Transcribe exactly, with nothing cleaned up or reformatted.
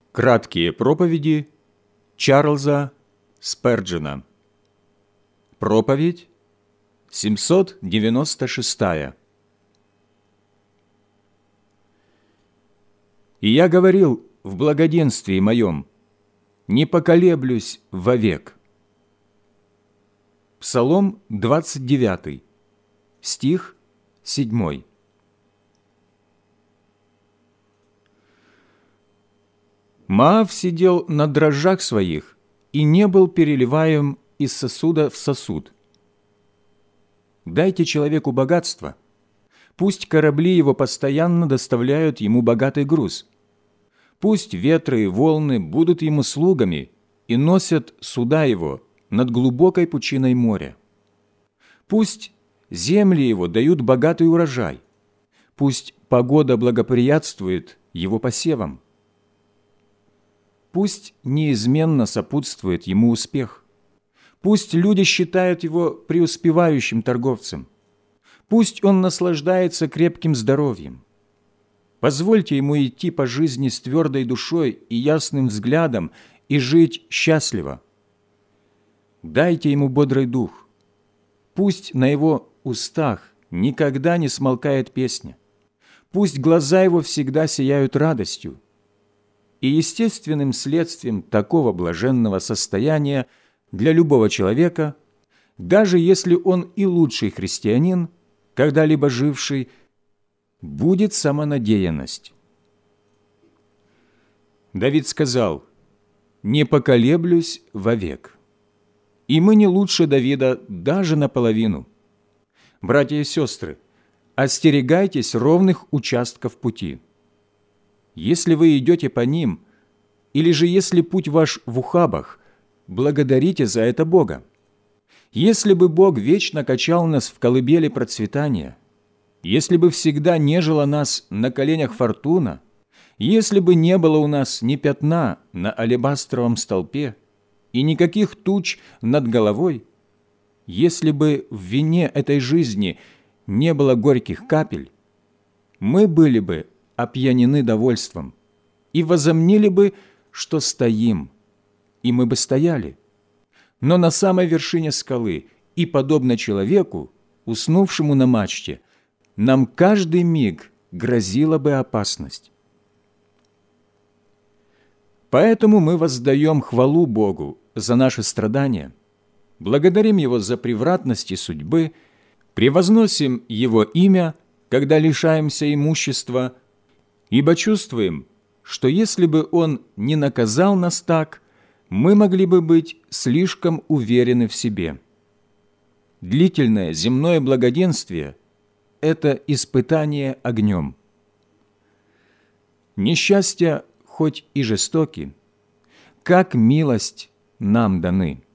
Краткие проповеди Чарльза Сперджена. Проповедь семьсот девяносто шестая. «И я говорил в благоденствии моем, не поколеблюсь вовек». Псалом двадцать девятый, стих седьмой. Моав сидел на дрожжах своих и не был переливаем из сосуда в сосуд. Дайте человеку богатство, пусть корабли его постоянно доставляют ему богатый груз. Пусть ветры и волны будут ему слугами и носят суда его над глубокой пучиной моря. Пусть земли его дают богатый урожай, пусть погода благоприятствует его посевам. Пусть неизменно сопутствует ему успех. Пусть люди считают его преуспевающим торговцем. Пусть он наслаждается крепким здоровьем. Позвольте ему идти по жизни с твердой душой и ясным взглядом и жить счастливо. Дайте ему бодрый дух. Пусть на его устах никогда не смолкает песня. Пусть глаза его всегда сияют радостью. И естественным следствием такого блаженного состояния для любого человека, даже если он и лучший христианин, когда-либо живший, будет самонадеянность. Давид сказал: «Не поколеблюсь вовек». И мы не лучше Давида даже наполовину. Братья и сестры, остерегайтесь ровных участков пути. Если вы идете по ним, или же если путь ваш в ухабах, благодарите за это Бога. Если бы Бог вечно качал нас в колыбели процветания, если бы всегда нежила нас на коленях фортуна, если бы не было у нас ни пятна на алебастровом столпе и никаких туч над головой, если бы в вине этой жизни не было горьких капель, мы были бы опьянены довольством и возомнили бы, что стоим, и мы бы стояли. Но на самой вершине скалы и, подобно человеку, уснувшему на мачте, нам каждый миг грозила бы опасность. Поэтому мы воздаем хвалу Богу за наши страдания, благодарим Его за превратности судьбы, превозносим Его имя, когда лишаемся имущества, ибо чувствуем, что если бы Он не наказал нас так, мы могли бы быть слишком уверены в себе. Длительное земное благоденствие – это испытание огнем. Несчастья, хоть и жестоки, как милость нам даны.